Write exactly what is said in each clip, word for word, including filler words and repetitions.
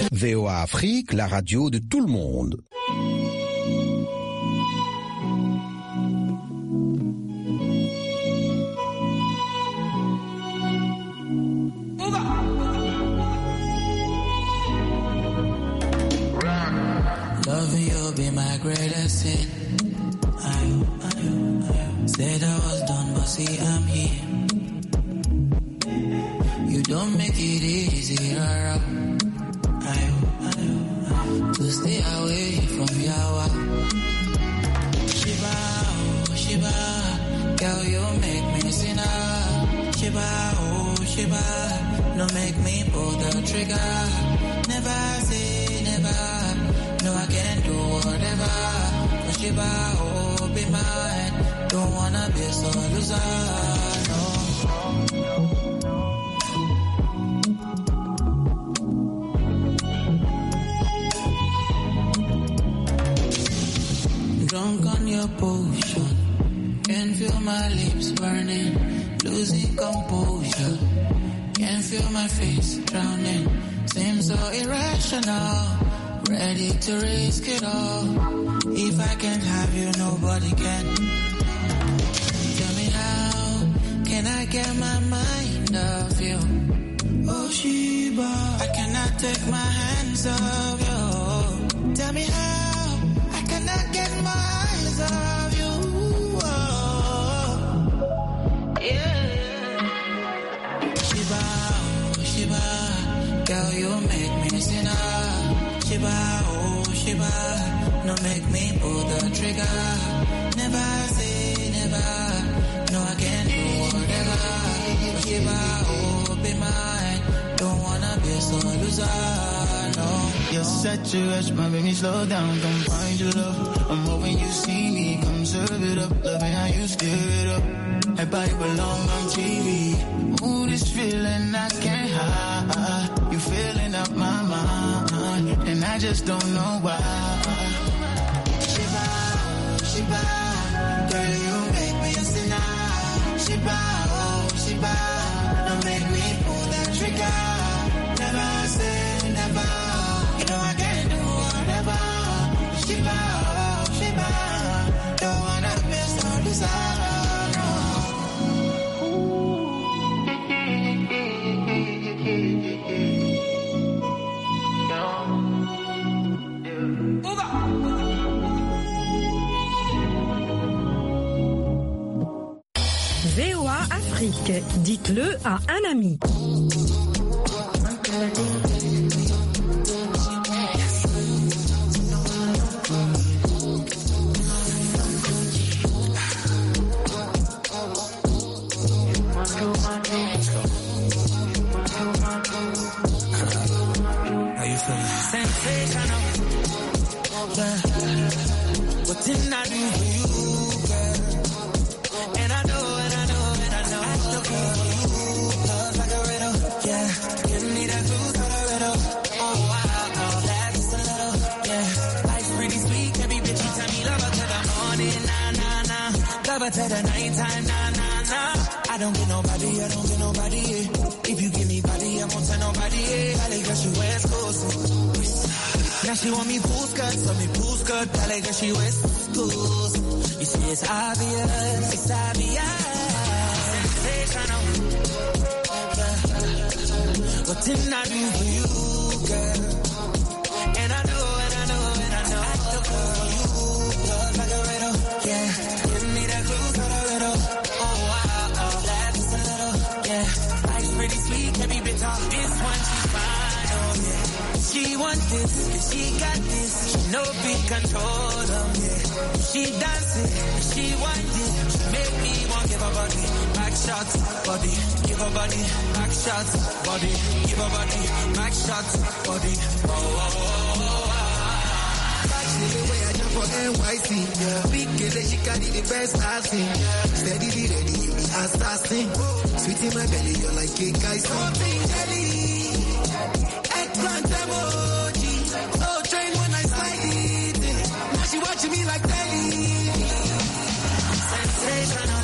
V O A Afrique, la radio de tout le monde. Loving you be my greatest sin. I, I, I said I was done, but see I'm here. You don't make it easy, rara. I, I, to stay away from Yawa. Shiba, oh Shiba, girl you make me sinner. Shiba, oh Shiba, no make me pull the trigger. Never say never, no I can't do whatever. For Shiba, oh be mine, don't wanna be so loser, no. Drunk on your potion, can feel my lips burning, losing composure, can feel my face drowning, seems so irrational, ready to risk it all. If I can't have you, nobody can. Tell me how can I get my mind off you? Oh Shiba, I cannot take my hands off you. Tell me how I cannot get my eyes off you. Oh, yeah. Shiba, oh Shiba, girl you make me sinner. Shiba, oh Shiba, no make me pull the trigger. Never say never, no I can't do whatever. Shiba, oh be mine, don't wanna be so loser, no. You're such a rush, my baby, slow down, come find your love. I'm hoping you see me, come serve it up, loving how you stir it up. I body belong on T V. Ooh, this feeling I can't hide. You filling up my mind, and I just don't know why. Shiba, Shiba, girl you make me a sinner. Shiba, oh Shiba, don't make me pull that trigger. Never say never, you know I can't do whatever. Shiba, oh Shiba, don't wanna miss no desire. V O A Afrique, dites-le à un ami. Sensational, yeah. What didn't I do for you, girl? And I know, and I know, and I know I still care for you. Love like a riddle, yeah. Give me that blue Colorado. Oh wow, oh, that's a little, yeah. Life's pretty sweet, baby bitch, you tell me love her till the morning, nah, nah, nah. Love her till the nighttime, nah, nah, nah. I don't get nobody, I don't get nobody, yeah. If you give me body, I won't tell nobody, yeah. I like girl, she West Coast. Now she want me pool skirt, so me pool skirt. I like her, she wears schools. You see, it's obvious, it's obvious. Sensational. Yeah. What didn't I do for you, girl? And I know, and I know, and I know I still care for you. Love like a riddle, yeah. Give me that blue Colorado. Oh wow, oh, that's a little, yeah. Life's pretty sweet, baby bitch, off this one, she's fine, oh yeah. She want this, cause she got this. She no big controller, yeah. She dance it, she want it. She make me want give her body back shots, body, give her body back shots, body, give her body back shots, body. Oh, oh, oh, oh, oh. Back the way I jump for N Y C, yeah. Big girl, she carry the best I've seen. Steady, be ready, you be assassin. Sweet in my belly, you're like cake, I something jelly. Eggplant emoji, so train when I slide it in. Now she watching me like telly. Sensational,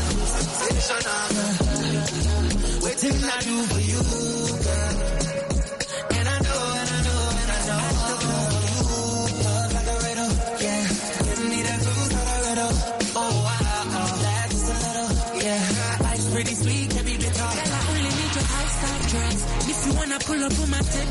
sensational. Waiting I do for you, girl. And I know, and I know, and I know.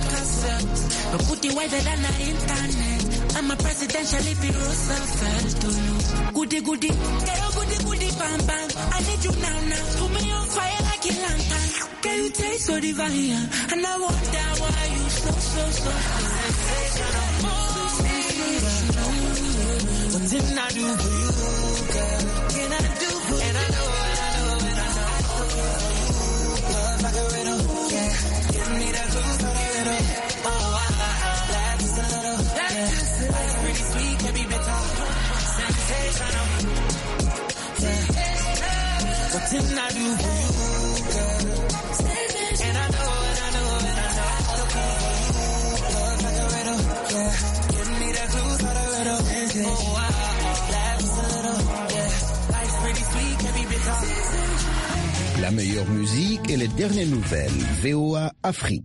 cassette. But put the weather than the internet. I'm a presidential if you Roosevelt. Goody goody, girl goody goody bam bam. I need you now now. Put me on fire like a lantern. Girl you taste so divine, and I wonder why you so so so sensational. What didn't I do for you, girl? Can I do for you? And I know, and I know, and I know. Love like a riddle, yeah. Give me that clue for the riddle. Oh, I, I, I, that's a little, yeah. Life's pretty sweet, can be bitter. Sensational, yeah. What didn't I do for you, girl? And I know, and I know, and I know. Love like a riddle, yeah. Give me that clue for the riddle. Oh, I, La meilleure musique et les dernières nouvelles. V O A Afrique.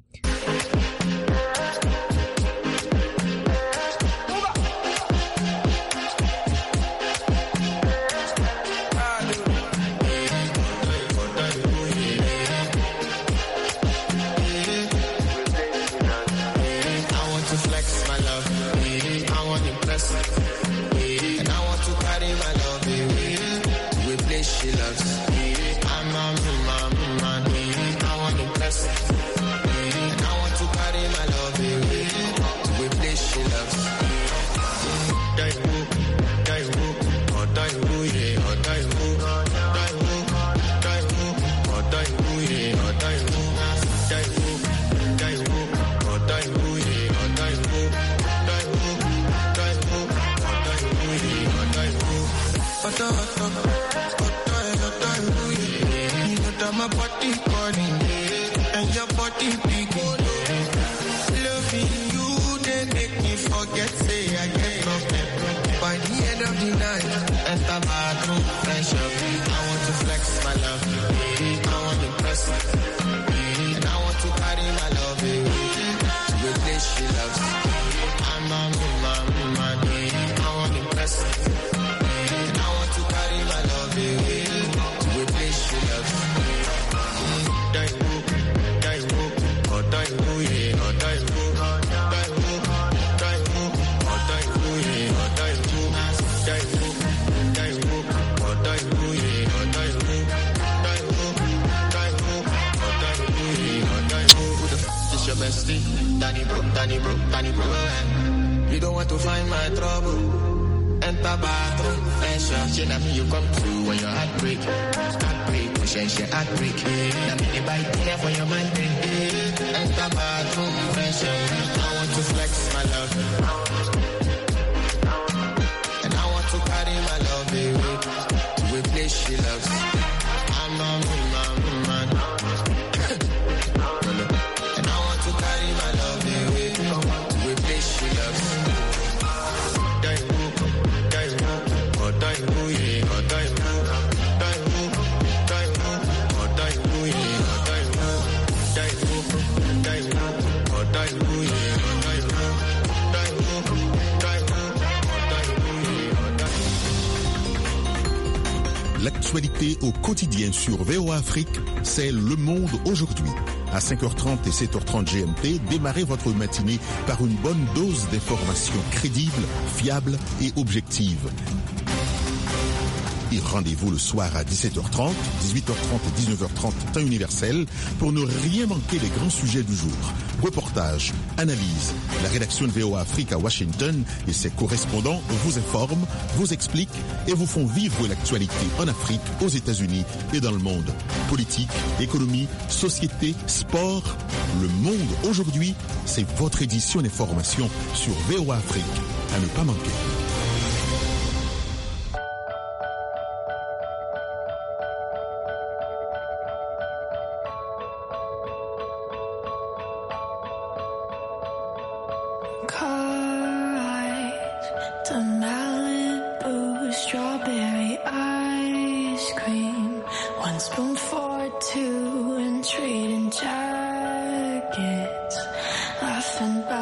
You don't want to find my trouble. Enter bathroom, fresh up. She na me you come through when your heart break. Heart break, push and she heart break. Na me the bite here for your man drink. Enter bathroom, fresh up. I want to flex my love, and I want to carry my love away to a place she loves. I'm a man, man, man. And I want to carry my love away to a place she loves. L'actualité au quotidien sur V O A Afrique, c'est Le Monde aujourd'hui. À cinq heures trente et sept heures trente G M T, démarrez votre matinée par une bonne dose d'informations crédibles, fiables et objectives. Et rendez-vous le soir à dix-sept heures trente, dix-huit heures trente et dix-neuf heures trente temps universel pour ne rien manquer des grands sujets du jour. Reportages, analyses. La rédaction de V O A Afrique à Washington et ses correspondants vous informent, vous expliquent et vous font vivre l'actualité en Afrique, aux États-Unis et dans le monde. Politique, économie, société, sport. Le Monde aujourd'hui, c'est votre édition d'information sur V O A Afrique. À ne pas manquer. Strawberry ice cream, one spoon for two and trade